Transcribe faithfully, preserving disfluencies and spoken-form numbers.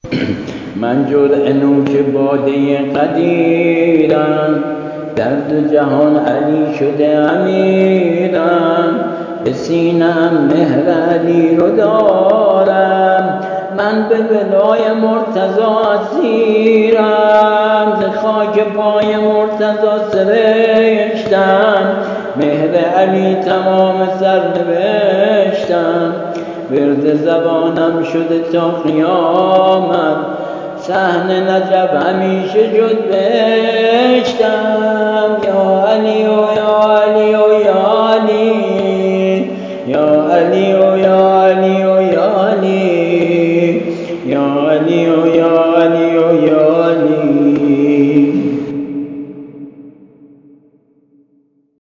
من جرعه نوش باده قدیرم، در دو جهان علی شده امیرم، به سینه‌ام مهر علی رو دارم، من به ولای مرتضی اسیرم، ز خاک پای مرتضی سرشتم، مهر علی تمام سرنوشتم، ورد زبانم شده تا قیامت، صحن نجف همیشه شد بهشتم. یا علی و یا علی و یا